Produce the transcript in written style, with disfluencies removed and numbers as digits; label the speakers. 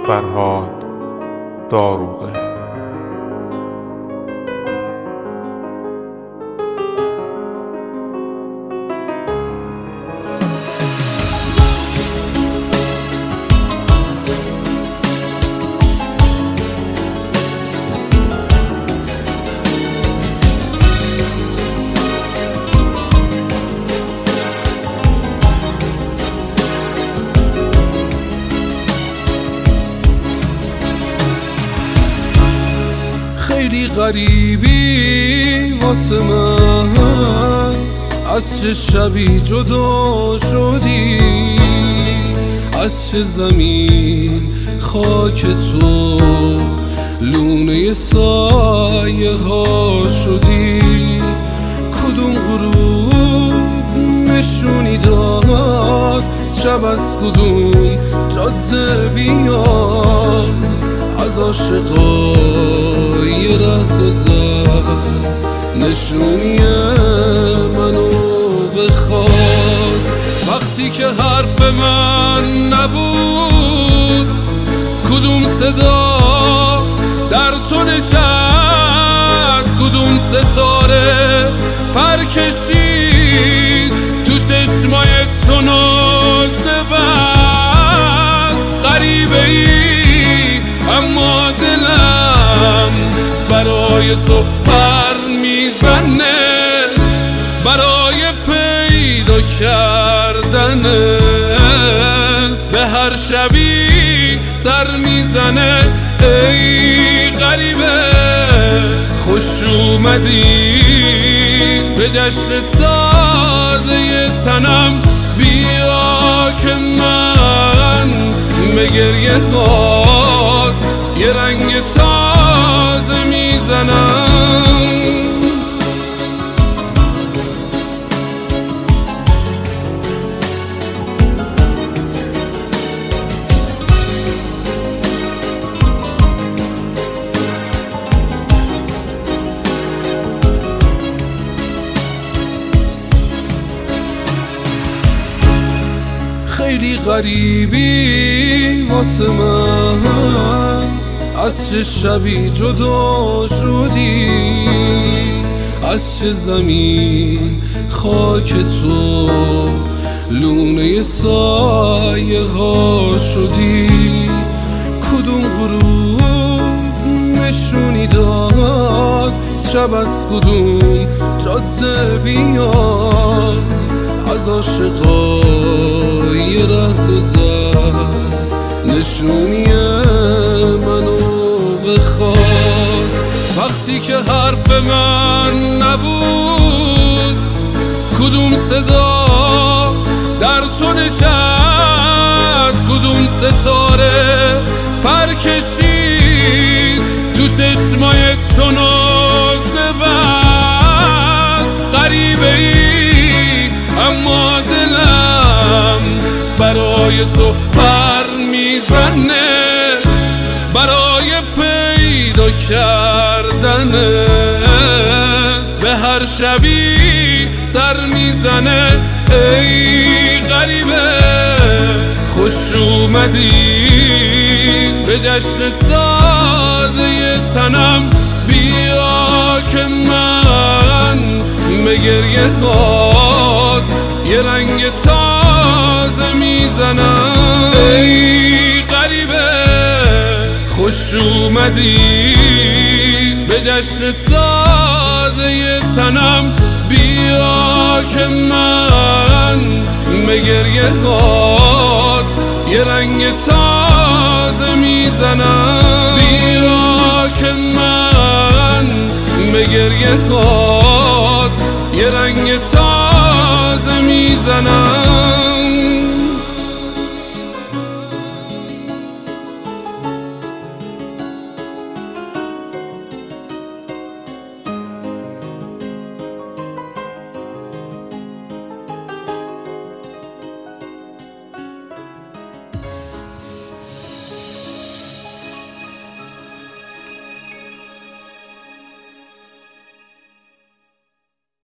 Speaker 1: فرهاد داروغه.
Speaker 2: خیلی غریبی واسه من، از چه شبی جدا شدی، از چه زمین خاک تو لونه سایه ها شدی. کدوم غروب نشونی داد شب از کدوم جاده بیاد، از عاشقای رهگذر نشونی منو بخواد. وقتی که حرف من نبود کدوم صدا در تو نشست، کدوم ستاره پر کشید تو چشمای تو ناز بست. غریبه ای اما دلم برای تو پر میزنه، برای پیدا کردنت به هر شبی سر میزنه. ای غریبه خوش اومدی به جشن ساده تنم، بیا که من به گریه هات یه رنگ تازه میزنم. خیلی غریبی واسه من، از چه شبی جدا شدی، از چه زمین خاک تو لونه سایه ها شدی. کدوم غروب نشونی داد شب از کدوم جاده بیاد، از عاشقای رهگذر نشونی منو بخواد. وقتی که حرف من نبود کدوم صدا در تو نشست، کدوم ستاره پر کشید تو چشمای تو ناز بست. غریبه ای اما دلم برای تو پر میزنه، برای پیدا کردنت به هر شبی سر میزنه. ای غریبه خوش اومدی به جشن ساده تنم، بیا که من به گریه هات یه رنگ تازه میزنم. ای غریبه خوش اومدی به جشن ساده تنم، بیا که من به گریه هات یه رنگ تازه میزنم. بیا که من به گریه هات یه رنگ تازه میزنم.